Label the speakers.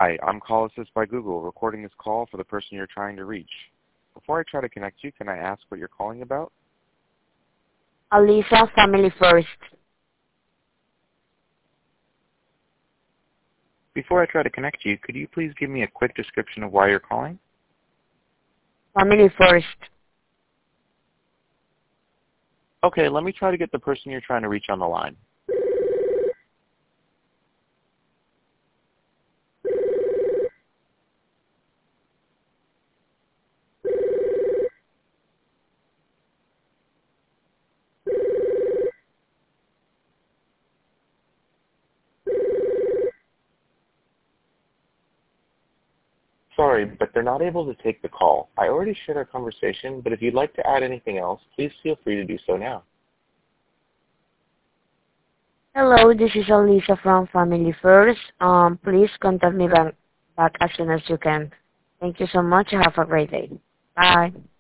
Speaker 1: Hi, I'm Call Assist by Google, recording this call for the person you're trying to reach. Before I try to connect you, can I ask what you're calling about?
Speaker 2: Alisa, Family First.
Speaker 1: Before I try to connect you, could you please give me a quick description of why you're calling?
Speaker 2: Family First.
Speaker 1: Okay, let me try to get the person you're trying to reach on the line. Sorry, but they're not able to take the call. I already shared our conversation, but if you'd like to add anything else, please feel free to do so now.
Speaker 2: Hello, this is Alisa from Family First. Please contact me back as soon as you can. Thank you so much. Have a great day. Bye.